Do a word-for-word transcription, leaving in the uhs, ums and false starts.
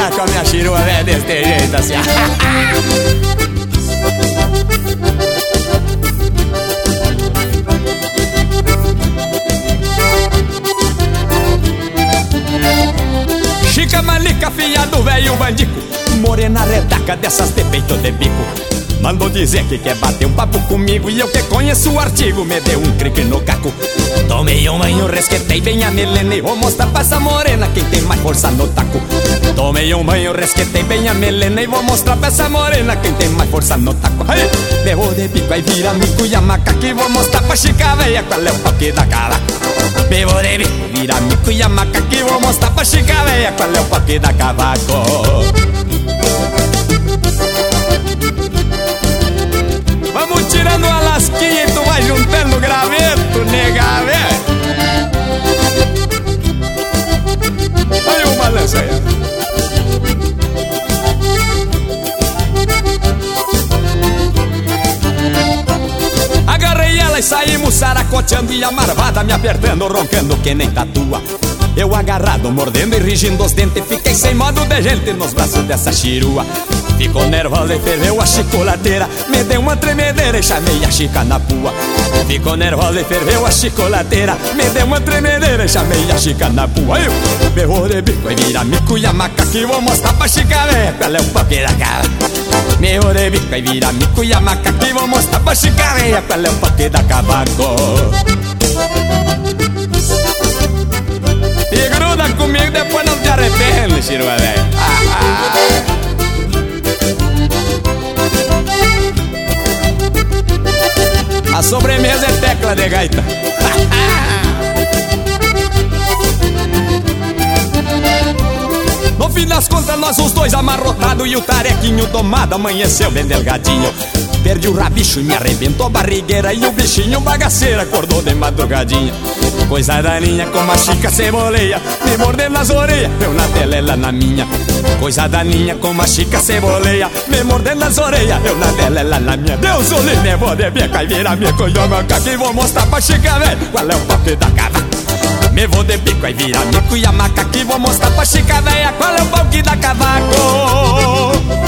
brincar com a minha chirua, velho, desse jeito assim. Chica Malica, filha do velho bandico, morena redaca dessas de peito de bico. Mandou dizer que quer bater um papo comigo, e eu que conheço o artigo me deu um crique no caco. Tomei um banho, resquetei bem a melena e vou mostrar pra essa morena quem tem mais força no taco. Tomei um banho, resquetei bem a melena e vou mostrar pra essa morena quem tem mais força no taco. Aí, berrou de pico, aí vira mico e a macaca, e vou mostrar pra chica véia qual é o pau que dá cavaco. Berrou de bico, vira mico e a macaca, e vou mostrar pra chica véia qual é o pau que dá cavaco. Vamos tirando a lasquinha e tu vai juntando o graveto, nega, velho. Olha o balanço aí. Agarrei ela e saímos saracoteando, e a marvada me apertando, roncando que nem tatua. Eu agarrado, mordendo e rigindo os dentes, fiquei sem modo de gente nos braços dessa chirua. Ficou nervosa e ferveu a chicolateira, me deu uma tremedeira e chamei a chica na pua. Ficou nervosa e ferveu a chicolateira, me deu uma tremedeira e chamei a chica na pua. Eu berrou de bico e vira mico e a macaca, e vou mostrar pra chica véia qual é o pau que dá cavaco. Berrou de bico e vira mico e a macaca, e vou mostrar pra chica véia qual é o pau que dá cavaco. E gruda comigo, depois não te arrepende, chirua velho. Ah, ah. A sobremesa é tecla de gaita. No fim das contas nós os dois amarrotados, e o tarequinho tomado amanheceu bem delgadinho. Perdi o rabicho e me arrebentou a barrigueira, e o bichinho bagaceiro acordou de madrugadinha. Coisa daninha como a chica ceboleia, me mordendo nas orelhas, eu na dela, ela na minha. Coisa daninha como a chica ceboleia, me mordendo nas orelhas, eu na dela, ela na minha. Deus o livre, me vou de bica e vira minha coisa macaca, e vou mostrar pra chica velho qual é o pau que dá cavaco. Me vou de bico e vira mico e a macaca, e vou mostrar pra chica velha qual é o pau que dá cavaco.